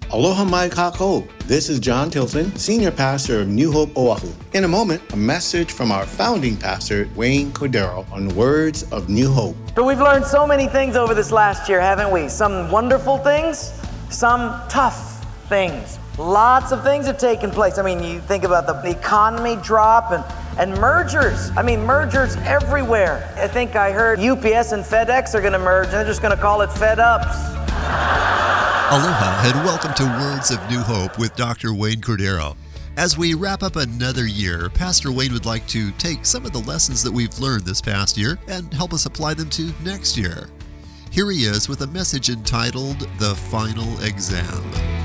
Aloha mai kākou. This is John Tilton, Senior Pastor of New Hope, Oahu. In a moment, a message from our founding pastor, Wayne Cordero, on words of New Hope. But we've learned so many things over this last year, haven't we? Some wonderful things, some tough things. Lots of things have taken place. I mean, you think about the economy drop and mergers. I mean, mergers everywhere. I think I heard UPS and FedEx are going to merge, and they're just going to call it FedUps. Aloha and welcome to Words of New Hope with Dr. Wayne Cordero. As we wrap up another year, Pastor Wayne would like to take some of the lessons that we've learned this past year and help us apply them to next year. Here he is with a message entitled, The Final Exam.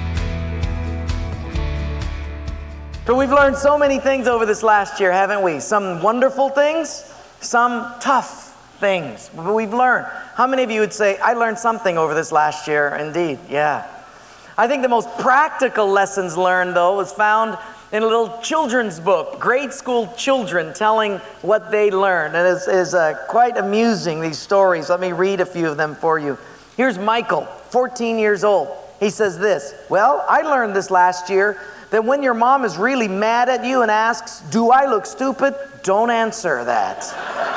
But we've learned so many things over this last year, haven't we? Some wonderful things, some tough things we've learned. How many of you would say, I learned something over this last year? Indeed, yeah. I think the most practical lessons learned, though, was found in a little children's book, grade school children telling what they learned. And it is quite amusing, these stories. Let me read a few of them for you. Here's Michael, 14 years old. He says this, well, I learned this last year that when your mom is really mad at you and asks, do I look stupid? Don't answer that.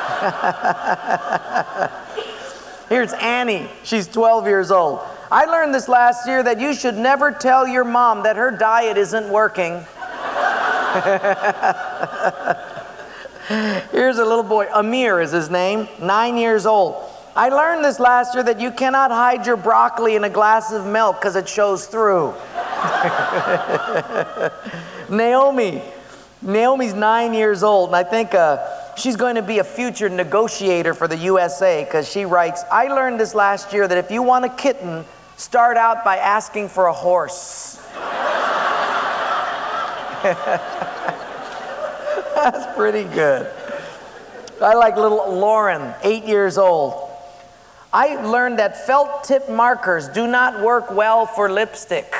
Here's Annie. She's 12 years old. I learned this last year that you should never tell your mom that her diet isn't working. Here's a little boy. Amir is his name, 9 years old. I learned this last year that you cannot hide your broccoli in a glass of milk because it shows through. Naomi's 9 years old, and I think she's going to be a future negotiator for the USA because she writes, I learned this last year that if you want a kitten, start out by asking for a horse. That's pretty good. I like little Lauren, 8 years old. I learned that felt tip markers do not work well for lipstick.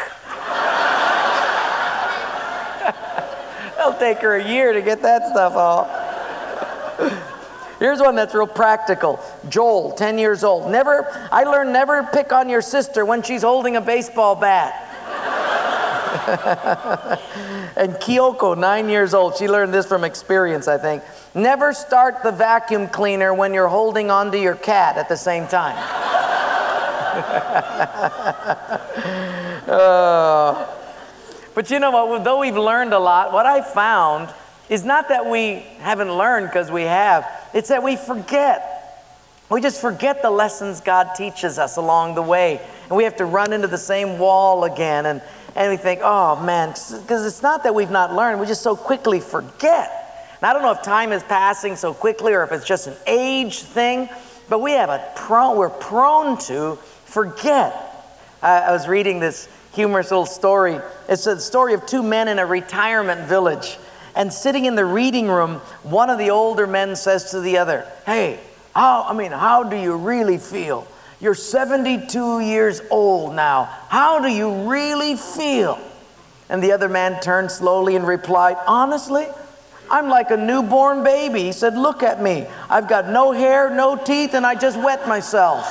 It'll take her a year to get that stuff off. Here's one that's real practical. Joel, 10 years old. I learned never pick on your sister when she's holding a baseball bat. And Kyoko, 9 years old. She learned this from experience, I think. Never start the vacuum cleaner when you're holding onto your cat at the same time. But you know what? Though we've learned a lot, what I found is not that we haven't learned because we have. It's that we forget. We just forget the lessons God teaches us along the way. And we have to run into the same wall again. And we think, oh man, because it's not that we've not learned. We just so quickly forget. And I don't know if time is passing so quickly or if it's just an age thing. But we're prone to forget. I was reading this humorous little story. It's a story of two men in a retirement village. And sitting in the reading room, one of the older men says to the other, hey, how do you really feel? You're 72 years old now. How do you really feel? And the other man turned slowly and replied, honestly, I'm like a newborn baby. He said, look at me. I've got no hair, no teeth, and I just wet myself.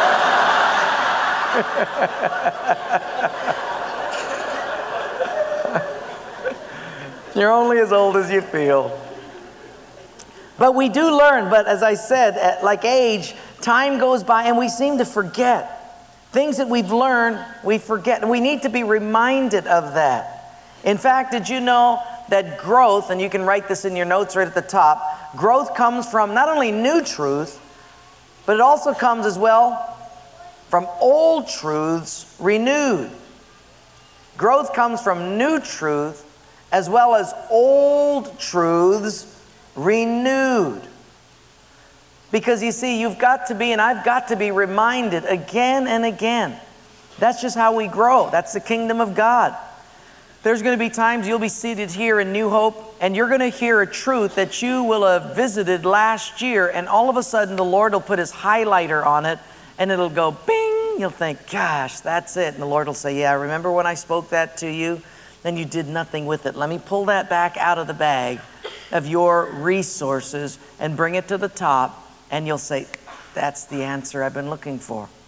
You're only as old as you feel. But we do learn, but as I said, like age, time goes by and we seem to forget. Things that we've learned, we forget. And we need to be reminded of that. In fact, did you know that growth, and you can write this in your notes right at the top, growth comes from not only new truth, but it also comes as well from old truths renewed. Growth comes from new truth as well as old truths renewed. Because you see, you've got to be, and I've got to be reminded again and again. That's just how we grow. That's the kingdom of God. There's going to be times you'll be seated here in New Hope, and you're going to hear a truth that you will have visited last year, and all of a sudden the Lord will put His highlighter on it, and it'll go bing. You'll think, gosh, that's it. And the Lord will say, yeah, remember when I spoke that to you? Then you did nothing with it. Let me pull that back out of the bag of your resources and bring it to the top, and you'll say, that's the answer I've been looking for.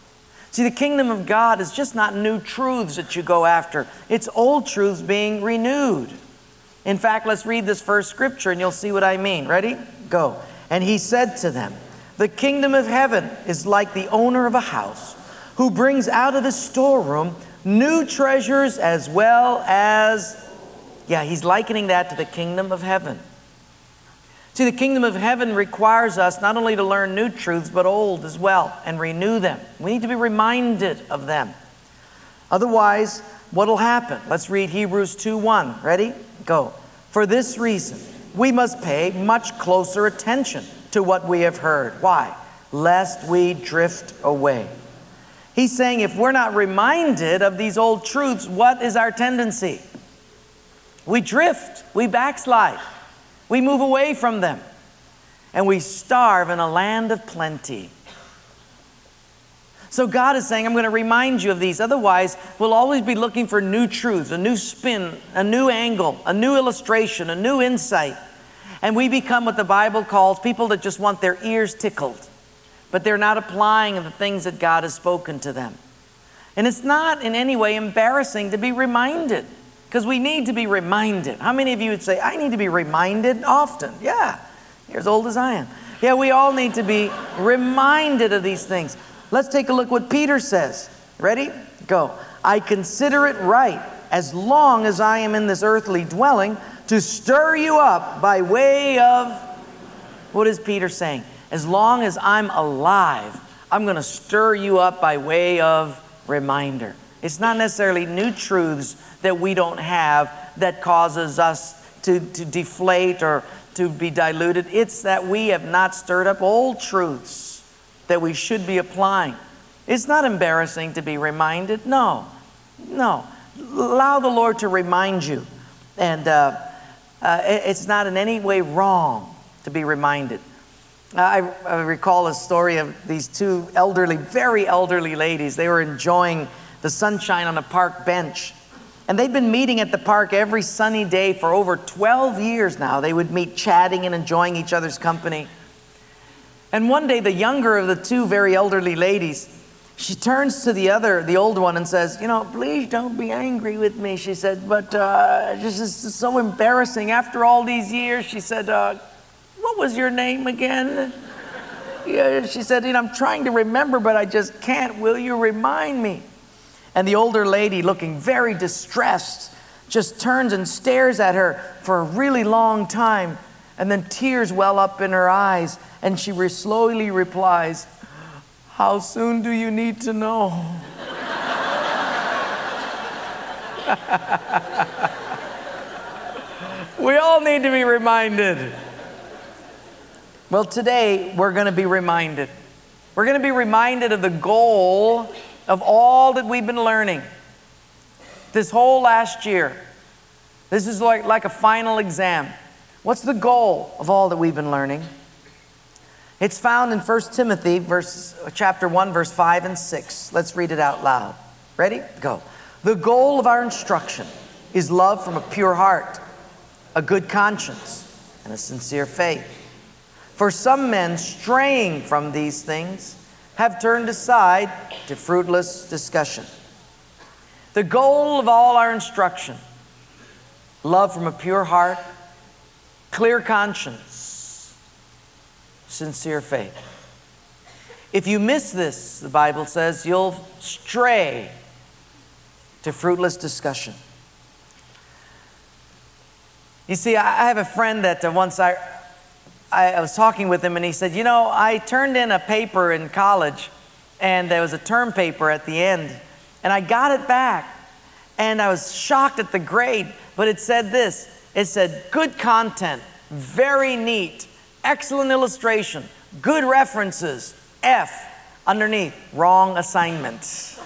See, the kingdom of God is just not new truths that you go after. It's old truths being renewed. In fact, let's read this first scripture and you'll see what I mean. Ready? Go. And he said to them, the kingdom of heaven is like the owner of a house who brings out of his storeroom new treasures as well as, he's likening that to the kingdom of heaven. See, the kingdom of heaven requires us not only to learn new truths, but old as well, and renew them. We need to be reminded of them. Otherwise, what will happen? Let's read Hebrews 2:1. Ready? Go. For this reason, we must pay much closer attention to what we have heard. Why? Lest we drift away. He's saying if we're not reminded of these old truths, what is our tendency? We drift, we backslide, we move away from them, and we starve in a land of plenty. So God is saying, I'm going to remind you of these. Otherwise, we'll always be looking for new truths, a new spin, a new angle, a new illustration, a new insight. And we become what the Bible calls people that just want their ears tickled, but they're not applying the things that God has spoken to them. And it's not in any way embarrassing to be reminded, because we need to be reminded. How many of you would say, I need to be reminded often? Yeah, you're as old as I am. Yeah, we all need to be reminded of these things. Let's take a look what Peter says. Ready? Go. I consider it right, as long as I am in this earthly dwelling, to stir you up by way of, what is Peter saying? As long as I'm alive, I'm going to stir you up by way of reminder. It's not necessarily new truths that we don't have that causes us to deflate or to be diluted. It's that we have not stirred up old truths that we should be applying. It's not embarrassing to be reminded. No. Allow the Lord to remind you. And it's not in any way wrong to be reminded. I recall a story of these two very elderly ladies. They were enjoying the sunshine on a park bench. And they'd been meeting at the park every sunny day for over 12 years now. They would meet chatting and enjoying each other's company. And one day, the younger of the two very elderly ladies, she turns to the old one and says, please don't be angry with me, she said, but this is so embarrassing. After all these years, she said, what was your name again? Yeah, she said, I'm trying to remember, but I just can't. Will you remind me? And the older lady, looking very distressed, just turns and stares at her for a really long time. And then tears well up in her eyes. And she slowly replies, how soon do you need to know? We all need to be reminded. Well, today we're going to be reminded. We're going to be reminded of the goal of all that we've been learning this whole last year. This is like a final exam. What's the goal of all that we've been learning? It's found in 1 Timothy chapter 1, verse 5 and 6. Let's read it out loud. Ready? Go. The goal of our instruction is love from a pure heart, a good conscience, and a sincere faith. For some men straying from these things have turned aside to fruitless discussion. The goal of all our instruction, love from a pure heart, clear conscience, sincere faith. If you miss this, the Bible says, you'll stray to fruitless discussion. You see, I have a friend that once I was talking with him and he said, I turned in a paper in college and there was a term paper at the end and I got it back and I was shocked at the grade, but it said this. It said, good content, very neat, excellent illustration, good references, F, underneath, wrong assignment.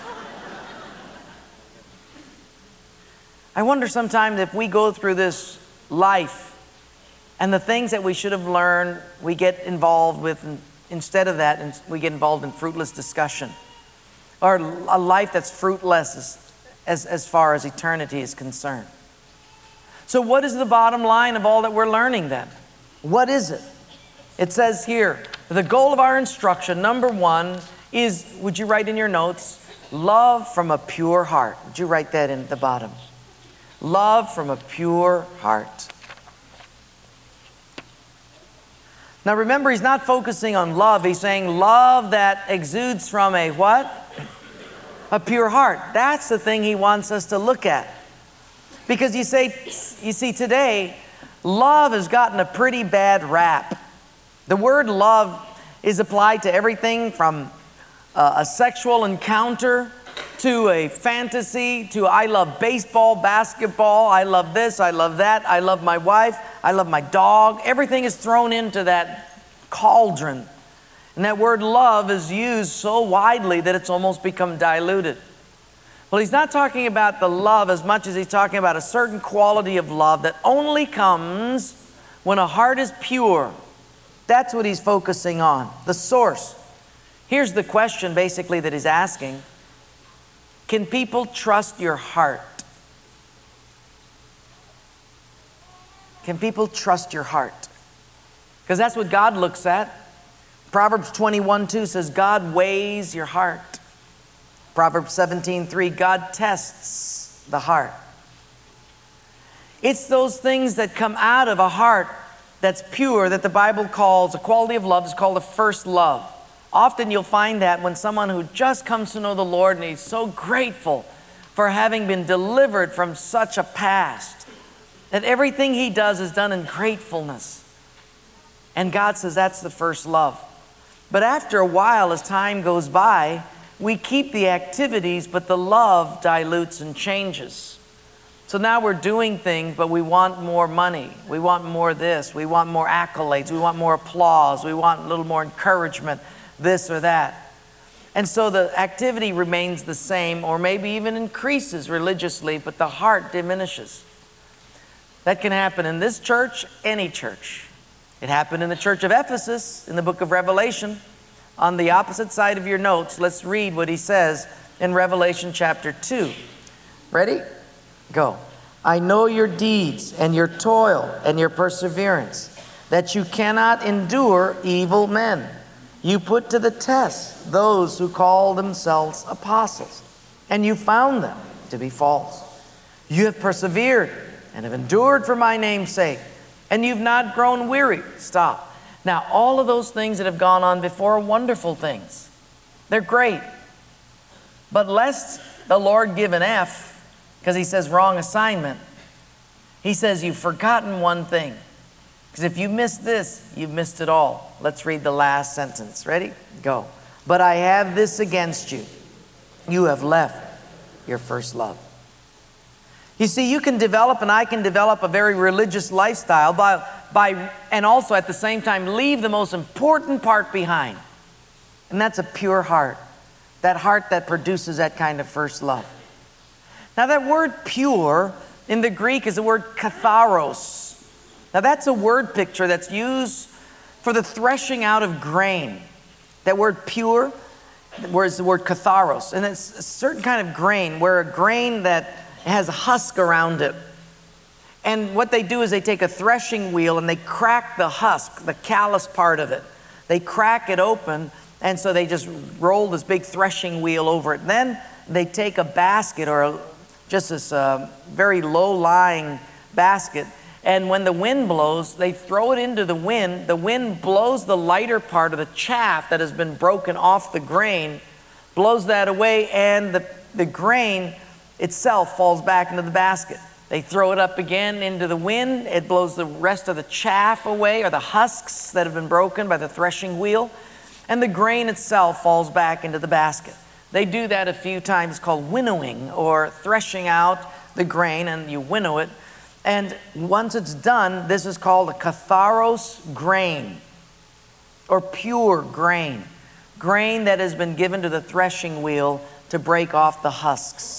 I wonder sometimes if we go through this life and the things that we should have learned, we get involved with, and instead of that, and we get involved in fruitless discussion, or a life that's fruitless as far as eternity is concerned. So what is the bottom line of all that we're learning then? What is it? It says here, the goal of our instruction, number one, is, would you write in your notes, love from a pure heart. Would you write that in at the bottom? Love from a pure heart. Now remember, he's not focusing on love. He's saying love that exudes from a what? A pure heart. That's the thing he wants us to look at. Because you see, today, love has gotten a pretty bad rap. The word love is applied to everything from a sexual encounter to a fantasy to I love baseball, basketball, I love this, I love that, I love my wife, I love my dog. Everything is thrown into that cauldron. And that word love is used so widely that it's almost become diluted. Well, he's not talking about the love as much as he's talking about a certain quality of love that only comes when a heart is pure. That's what he's focusing on, the source. Here's the question basically that he's asking. Can people trust your heart? Can people trust your heart? Because that's what God looks at. Proverbs 21:2 says, God weighs your heart. Proverbs 17:3, God tests the heart. It's those things that come out of a heart that's pure that the Bible calls, a quality of love is called a first love. Often you'll find that when someone who just comes to know the Lord and he's so grateful for having been delivered from such a past, that everything he does is done in gratefulness. And God says that's the first love. But after a while, as time goes by, we keep the activities, but the love dilutes and changes. So now we're doing things, but we want more money. We want more this. We want more accolades. We want more applause. We want a little more encouragement, this or that. And so the activity remains the same, or maybe even increases religiously, but the heart diminishes. That can happen in this church, any church. It happened in the church of Ephesus in the book of Revelation. On the opposite side of your notes, let's read what he says in Revelation chapter 2. Ready? Go. I know your deeds and your toil and your perseverance, that you cannot endure evil men. You put to the test those who call themselves apostles, and you found them to be false. You have persevered and have endured for my name's sake, and you've not grown weary. Stop. Now, all of those things that have gone on before are wonderful things. They're great. But lest the Lord give an F, because he says wrong assignment, he says you've forgotten one thing. Because if you missed this, you've missed it all. Let's read the last sentence. Ready? Go. But I have this against you. You have left your first love. You see, you can develop, and I can develop a very religious lifestyle and also at the same time leave the most important part behind. And that's a pure heart. That heart that produces that kind of first love. Now that word pure in the Greek is the word katharos. Now that's a word picture that's used for the threshing out of grain. That word pure, whereas the word katharos. And it's a certain kind of grain, where a grain that has a husk around it. And what they do is they take a threshing wheel and they crack the husk, the callous part of it. They crack it open, and so they just roll this big threshing wheel over it. Then they take a basket, or just this very low-lying basket, and when the wind blows, they throw it into the wind. The wind blows the lighter part of the chaff that has been broken off the grain, blows that away, and the grain itself falls back into the basket. They throw it up again into the wind. It blows the rest of the chaff away, or the husks that have been broken by the threshing wheel, and the grain itself falls back into the basket. They do that a few times. It's called winnowing, or threshing out the grain, and you winnow it. And once it's done, this is called a katharos grain, or pure grain. Grain that has been given to the threshing wheel to break off the husks.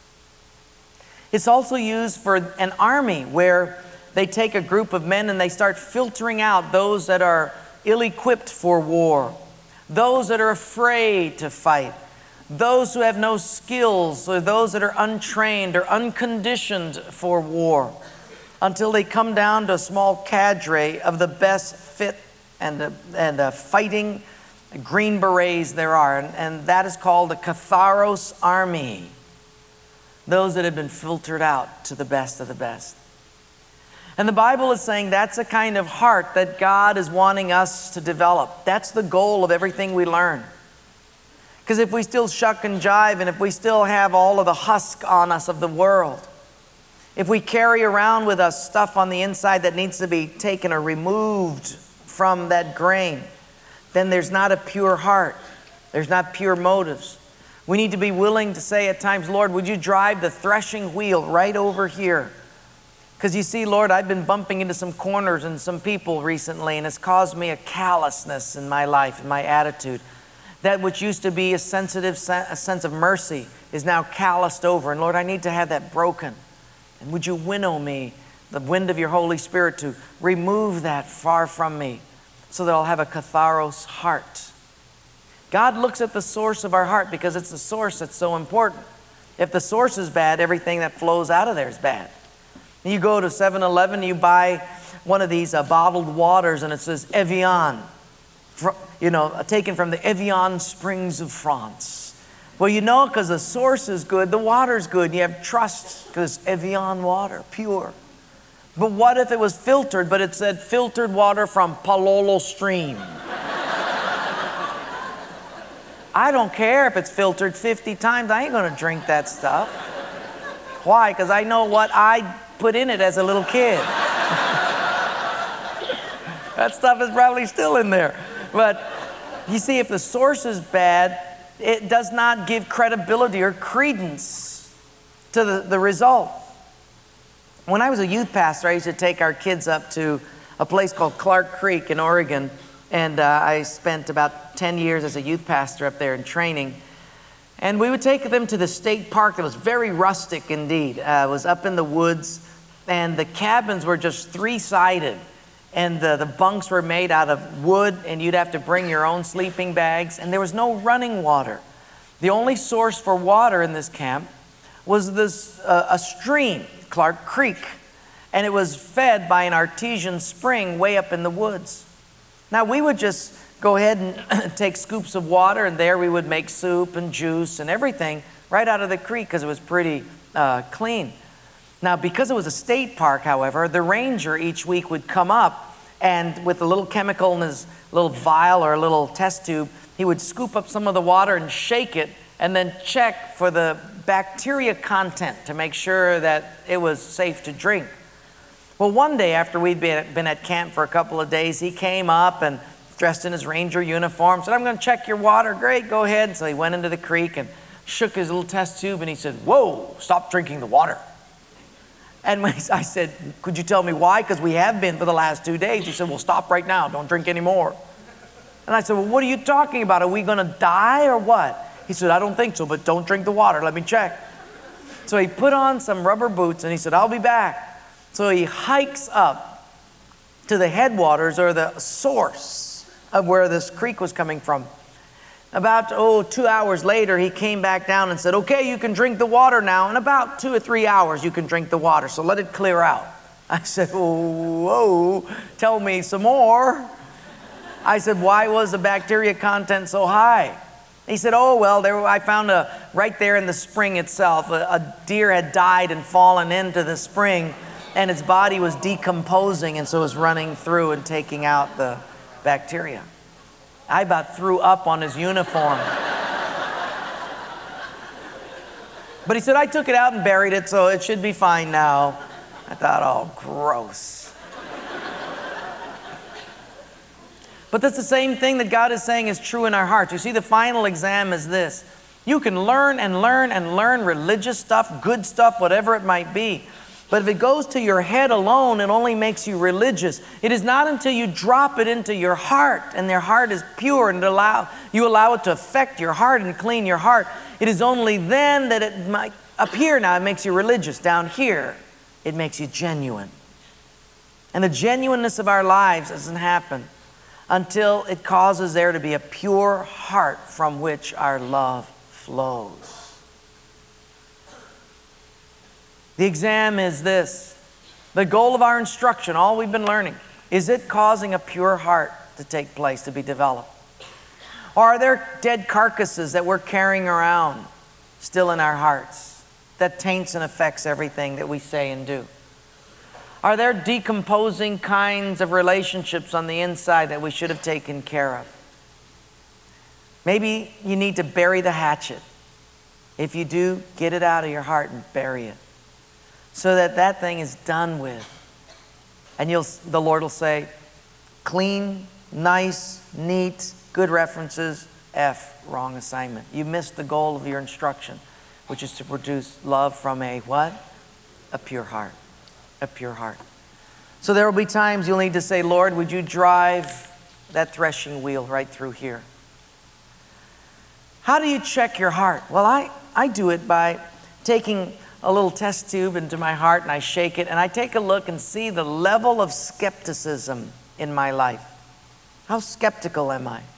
It's also used for an army, where they take a group of men and they start filtering out those that are ill-equipped for war, those that are afraid to fight, those who have no skills, or those that are untrained or unconditioned for war, until they come down to a small cadre of the best fit and fighting Green Berets there are, and that is called a Katharos army. Those that have been filtered out to the best of the best. And the Bible is saying that's a kind of heart that God is wanting us to develop. That's the goal of everything we learn. Because if we still shuck and jive, and if we still have all of the husk on us of the world, if we carry around with us stuff on the inside that needs to be taken or removed from that grain, then there's not a pure heart. There's not pure motives. We need to be willing to say at times, Lord, would you drive the threshing wheel right over here? Because you see, Lord, I've been bumping into some corners and some people recently, and it's caused me a callousness in my life, in my attitude. That which used to be a sensitive a sense of mercy is now calloused over. And Lord, I need to have that broken. And would you winnow me, the wind of your Holy Spirit, to remove that far from me so that I'll have a Katharos heart. God looks at the source of our heart because it's the source that's so important. If the source is bad, everything that flows out of there is bad. You go to 7-Eleven, you buy one of these bottled waters, and it says Evian, taken from the Evian Springs of France. Well, you know, because the source is good, the water's good, and you have trust because it's Evian water, pure. But what if it was filtered, but it said filtered water from Palolo Stream? I don't care if it's filtered 50 times. I ain't going to drink that stuff. Why? Because I know what I put in it as a little kid. That stuff is probably still in there. But you see, if the source is bad, it does not give credibility or credence to the result. When I was a youth pastor, I used to take our kids up to a place called Clark Creek in Oregon. And I spent about 10 years as a youth pastor up there in training. And we would take them to the state park that was very rustic indeed. It was up in the woods, and the cabins were just 3-sided. And the bunks were made out of wood, and you'd have to bring your own sleeping bags. And there was no running water. The only source for water in this camp was a stream, Clark Creek. And it was fed by an artesian spring way up in the woods. Now, we would just go ahead and take scoops of water, and there we would make soup and juice and everything right out of the creek because it was pretty clean. Now, because it was a state park, however, the ranger each week would come up, and with a little chemical in his little vial or a little test tube, he would scoop up some of the water and shake it and then check for the bacteria content to make sure that it was safe to drink. Well, one day after we'd been at camp for a couple of days, he came up and dressed in his ranger uniform, said, I'm going to check your water. Great, go ahead. So he went into the creek and shook his little test tube, and he said, whoa, stop drinking the water. And when I said, could you tell me why? Because we have been for the last 2 days. He said, well, stop right now. Don't drink anymore. And I said, well, what are you talking about? Are we going to die or what? He said, I don't think so, but don't drink the water. Let me check. So he put on some rubber boots, and he said, I'll be back. So he hikes up to the headwaters or the source of where this creek was coming from. About 2 hours later, he came back down and said, okay, you can drink the water now. In about 2 or 3 hours, you can drink the water. So let it clear out. I said, whoa, tell me some more. I said, why was the bacteria content so high? He said, oh, well, I found right there in the spring itself, a deer had died and fallen into the spring, and its body was decomposing, and so it was running through and taking out the bacteria. I about threw up on his uniform. But he said, I took it out and buried it, so it should be fine now. I thought, oh, gross. But that's the same thing that God is saying is true in our hearts. You see, the final exam is this. You can learn and learn and learn religious stuff, good stuff, whatever it might be. But if it goes to your head alone, it only makes you religious. It is not until you drop it into your heart and your heart is pure and you allow it to affect your heart and clean your heart. It is only then that it might up here now it makes you religious. Down here, it makes you genuine. And the genuineness of our lives doesn't happen until it causes there to be a pure heart from which our love flows. The exam is this. The goal of our instruction, all we've been learning, is it causing a pure heart to take place, to be developed? Or are there dead carcasses that we're carrying around still in our hearts that taints and affects everything that we say and do? Are there decomposing kinds of relationships on the inside that we should have taken care of? Maybe you need to bury the hatchet. If you do, get it out of your heart and bury it so that that thing is done with. And the Lord will say, clean, nice, neat, good references, F, wrong assignment. You missed the goal of your instruction, which is to produce love from a what? A pure heart. A pure heart. So there will be times you'll need to say, Lord, would you drive that threshing wheel right through here? How do you check your heart? Well, I do it by taking a little test tube into my heart and I shake it and I take a look and see the level of skepticism in my life. How skeptical am I?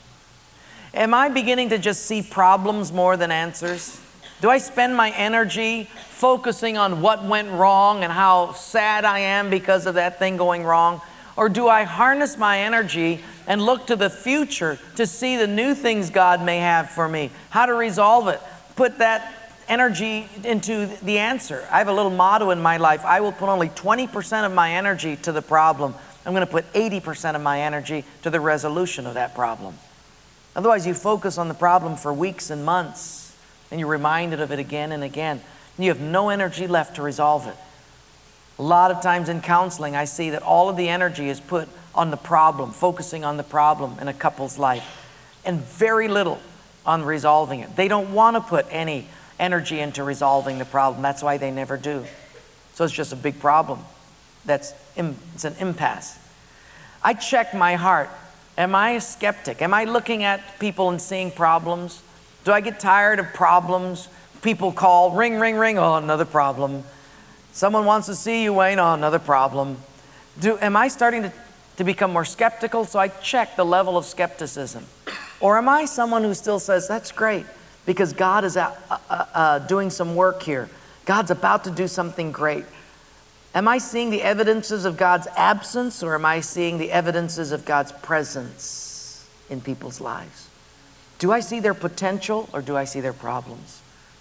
Am I beginning to just see problems more than answers? Do I spend my energy focusing on what went wrong and how sad I am because of that thing going wrong? Or do I harness my energy and look to the future to see the new things God may have for me? How to resolve it? Put that energy into the answer. I have a little motto in my life. I will put only 20% of my energy to the problem. I'm going to put 80% of my energy to the resolution of that problem. Otherwise, you focus on the problem for weeks and months, and you're reminded of it again and again. And you have no energy left to resolve it. A lot of times in counseling, I see that all of the energy is put on the problem, focusing on the problem in a couple's life, and very little on resolving it. They don't want to put any energy into resolving the problem. That's why they never do. So it's just a big problem. It's an impasse. I check my heart. Am I a skeptic? Am I looking at people and seeing problems? Do I get tired of problems? People call, ring, ring, ring, oh, another problem. Someone wants to see you, Wayne, oh, another problem. Am I starting to become more skeptical? So I check the level of skepticism. Or am I someone who still says, that's great, because God is doing some work here. God's about to do something great. Am I seeing the evidences of God's absence, or am I seeing the evidences of God's presence in people's lives? Do I see their potential, or do I see their problems?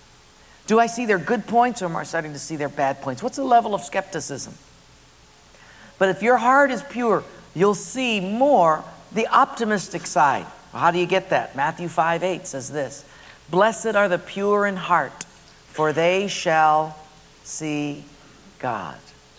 Do I see their good points, or am I starting to see their bad points? What's the level of skepticism? But if your heart is pure, you'll see more the optimistic side. Well, how do you get that? Matthew 5:8 says this, "Blessed are the pure in heart, for they shall see God."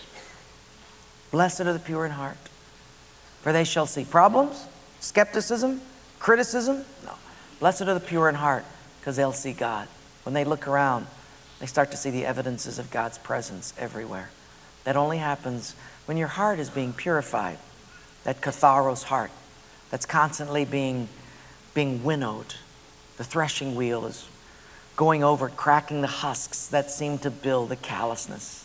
Blessed are the pure in heart, for they shall see. Problems? Skepticism? Criticism? No. Blessed are the pure in heart, because they'll see God. When they look around, they start to see the evidences of God's presence everywhere. That only happens when your heart is being purified. That katharos heart that's constantly being winnowed. The threshing wheel is going over, cracking the husks that seem to build the callousness.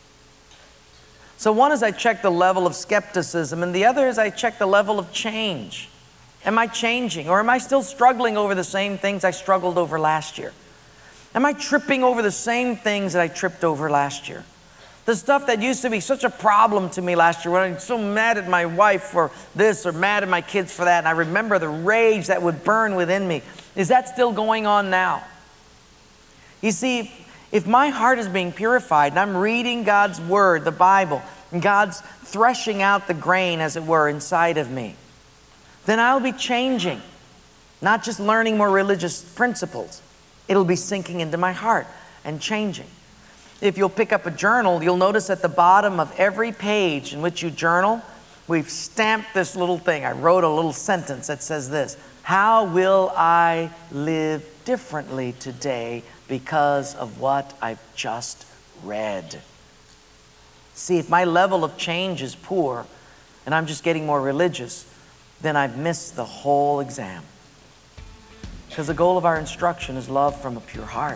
So one is I check the level of skepticism, and the other is I check the level of change. Am I changing, or am I still struggling over the same things I struggled over last year? Am I tripping over the same things that I tripped over last year? The stuff that used to be such a problem to me last year, when I'm so mad at my wife for this or mad at my kids for that, and I remember the rage that would burn within me. Is that still going on now? You see, if my heart is being purified and I'm reading God's Word, the Bible, and God's threshing out the grain, as it were, inside of me, then I'll be changing, not just learning more religious principles. It'll be sinking into my heart and changing. If you'll pick up a journal, you'll notice at the bottom of every page in which you journal, we've stamped this little thing. I wrote a little sentence that says this: how will I live differently today because of what I've just read? See, if my level of change is poor and I'm just getting more religious, then I've missed the whole exam. Because the goal of our instruction is love from a pure heart.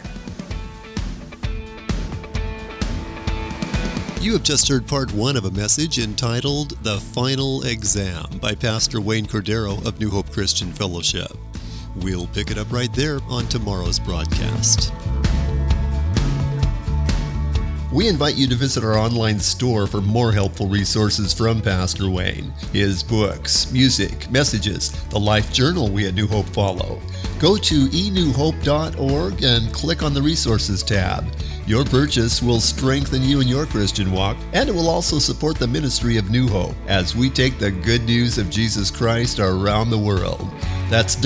You have just heard part one of a message entitled The Final Exam by Pastor Wayne Cordero of New Hope Christian Fellowship. We'll pick it up right there on tomorrow's broadcast. We invite you to visit our online store for more helpful resources from Pastor Wayne. His books, music, messages, the life journal we at New Hope follow. Go to enewhope.org and click on the Resources tab. Your purchase will strengthen you in your Christian walk, and it will also support the ministry of New Hope as we take the good news of Jesus Christ around the world. That's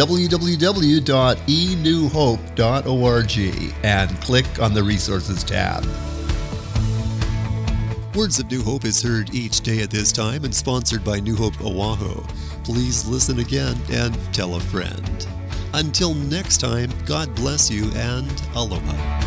www.enewhope.org and click on the Resources tab. Words of New Hope is heard each day at this time and sponsored by New Hope Oahu. Please listen again and tell a friend. Until next time, God bless you and aloha.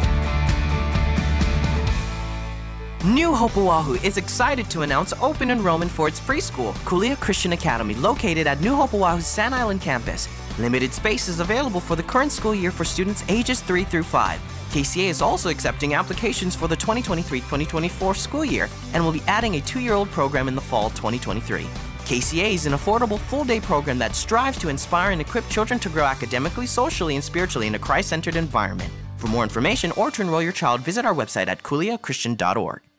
New Hope Oahu is excited to announce open enrollment for its preschool, Kulia Christian Academy, located at New Hope Oahu's Sand Island campus. Limited space is available for the current school year for students ages 3 through 5. KCA is also accepting applications for the 2023-2024 school year and will be adding a 2-year-old program in the fall 2023. KCA is an affordable full-day program that strives to inspire and equip children to grow academically, socially, and spiritually in a Christ-centered environment. For more information or to enroll your child, visit our website at kuliachristian.org.